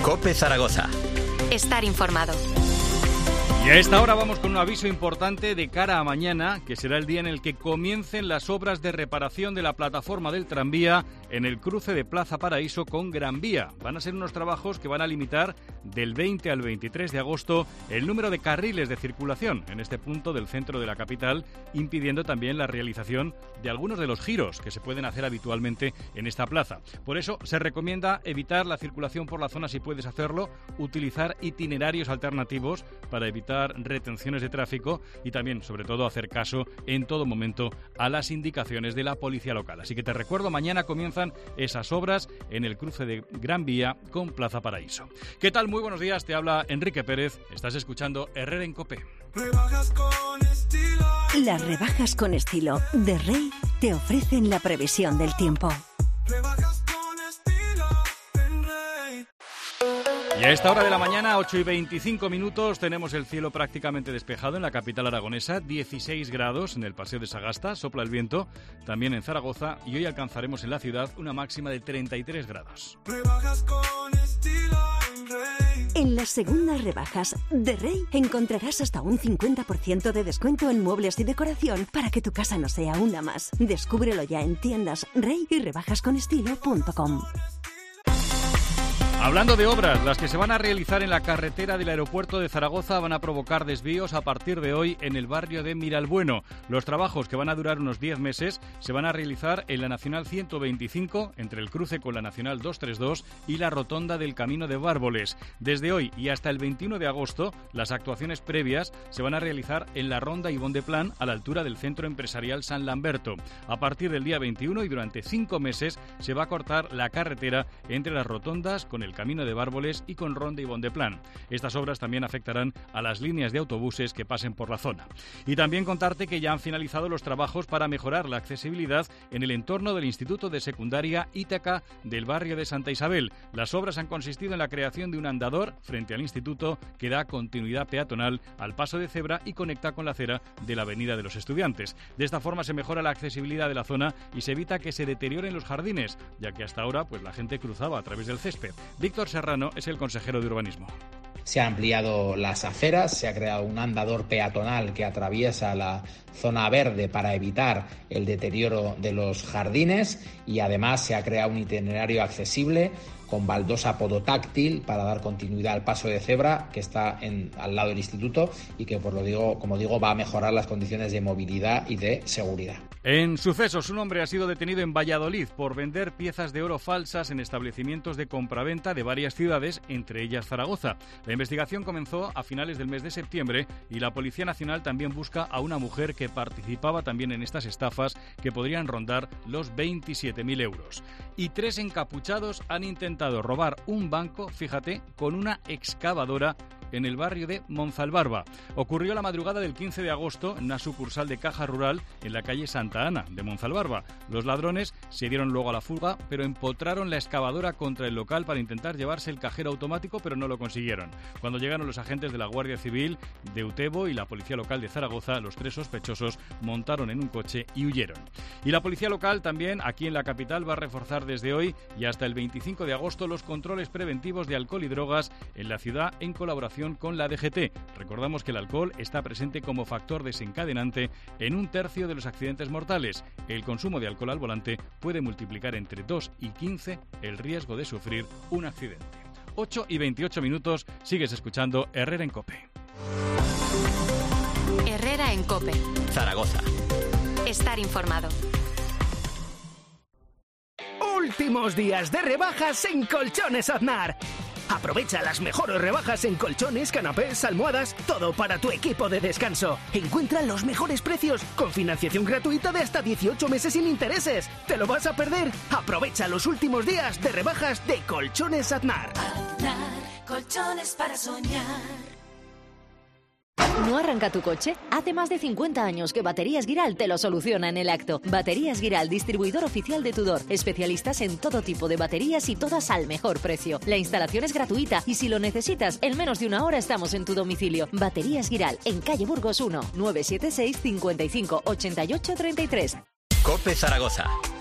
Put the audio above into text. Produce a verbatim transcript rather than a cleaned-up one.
COPE Zaragoza. Estar informado. Y a esta hora vamos con un aviso importante de cara a mañana, que será el día en el que comiencen las obras de reparación de la plataforma del tranvía en el cruce de Plaza Paraíso con Gran Vía. Van a ser unos trabajos que van a limitar del veinte al veintitrés de agosto el número de carriles de circulación en este punto del centro de la capital, impidiendo también la realización de algunos de los giros que se pueden hacer habitualmente en esta plaza. Por eso se recomienda evitar la circulación por la zona si puedes hacerlo, utilizar itinerarios alternativos para evitar retenciones de tráfico y también, sobre todo, hacer caso en todo momento a las indicaciones de la policía local. Así que te recuerdo, mañana comienzan esas obras en el cruce de Gran Vía con Plaza Paraíso. ¿Qué tal? Muy buenos días, te habla Enrique Pérez. Estás escuchando Herrera en COPE. Rebajas con estilo. Las rebajas con estilo de Rey te ofrecen la previsión del tiempo. Rebajas con estilo en Rey. Y a esta hora de la mañana, ocho y veinticinco minutos, tenemos el cielo prácticamente despejado en la capital aragonesa, dieciséis grados en el Paseo de Sagasta, sopla el viento, también en Zaragoza, y hoy alcanzaremos en la ciudad una máxima de treinta y tres grados. Rebajas con estilo en Rey. En las segundas rebajas de Rey encontrarás hasta un cincuenta por ciento de descuento en muebles y decoración para que tu casa no sea una más. Descúbrelo ya en tiendas Rey y rebajas con estilo punto com. Hablando de obras, las que se van a realizar en la carretera del aeropuerto de Zaragoza van a provocar desvíos a partir de hoy en el barrio de Miralbueno. Los trabajos, que van a durar unos diez meses, se van a realizar en la Nacional ciento veinticinco, entre el cruce con la Nacional doscientos treinta y dos y la rotonda del Camino de Bárboles. Desde hoy y hasta el veintiuno de agosto, las actuaciones previas se van a realizar en la ronda Ibón de Plan, a la altura del Centro Empresarial San Lamberto. A partir del día veintiuno y durante cinco meses se va a cortar la carretera entre las rotondas con el Camino de Bárboles y con Ronda Ibón de Plan. Estas obras también afectarán a las líneas de autobuses que pasen por la zona. Y también contarte que ya han finalizado los trabajos para mejorar la accesibilidad en el entorno del Instituto de Secundaria Ítaca del barrio de Santa Isabel. Las obras han consistido en la creación de un andador frente al instituto que da continuidad peatonal al paso de cebra y conecta con la acera de la Avenida de los Estudiantes. De esta forma se mejora la accesibilidad de la zona y se evita que se deterioren los jardines, ya que hasta ahora pues la gente cruzaba a través del césped. Víctor Serrano es el consejero de Urbanismo. Se han ampliado las aceras, se ha creado un andador peatonal que atraviesa la zona verde para evitar el deterioro de los jardines y además se ha creado un itinerario accesible con baldosa podotáctil para dar continuidad al paso de cebra que está en, al lado del instituto y que, por lo digo, como digo, va a mejorar las condiciones de movilidad y de seguridad. En sucesos, un hombre ha sido detenido en Valladolid por vender piezas de oro falsas en establecimientos de compraventa de varias ciudades, entre ellas Zaragoza. La investigación comenzó a finales del mes de septiembre y la Policía Nacional también busca a una mujer que participaba también en estas estafas que podrían rondar los veintisiete mil euros. Y tres encapuchados han intentado robar un banco, fíjate, con una excavadora en el barrio de Monzalbarba. Ocurrió la madrugada del quince de agosto en una sucursal de Caja Rural en la calle Santa Ana de Monzalbarba. Los ladrones se dieron luego a la fuga, pero empotraron la excavadora contra el local para intentar llevarse el cajero automático, pero no lo consiguieron. Cuando llegaron los agentes de la Guardia Civil de Utebo y la Policía Local de Zaragoza, los tres sospechosos montaron en un coche y huyeron. Y la Policía Local también, aquí en la capital, va a reforzar desde hoy y hasta el veinticinco de agosto los controles preventivos de alcohol y drogas en la ciudad en colaboración con la D G T. Recordamos que el alcohol está presente como factor desencadenante en un tercio de los accidentes mortales. El consumo de alcohol al volante puede multiplicar entre dos y quince el riesgo de sufrir un accidente. ocho y veintiocho minutos, sigues escuchando Herrera en COPE. Herrera en COPE. Zaragoza. Estar informado. Últimos días de rebajas en Colchones Aznar. Aprovecha las mejores rebajas en colchones, canapés, almohadas, todo para tu equipo de descanso. Encuentra los mejores precios con financiación gratuita de hasta dieciocho meses sin intereses. ¿Te lo vas a perder? Aprovecha los últimos días de rebajas de Colchones Aznar. Aznar, colchones para soñar. ¿No arranca tu coche? Hace más de cincuenta años que Baterías Guiral te lo soluciona en el acto. Baterías Guiral, distribuidor oficial de Tudor. Especialistas en todo tipo de baterías y todas al mejor precio. La instalación es gratuita y si lo necesitas, en menos de una hora estamos en tu domicilio. Baterías Guiral, en calle Burgos uno, nueve siete seis, cincuenta y cinco, ochenta y ocho, treinta y tres. COPE Zaragoza.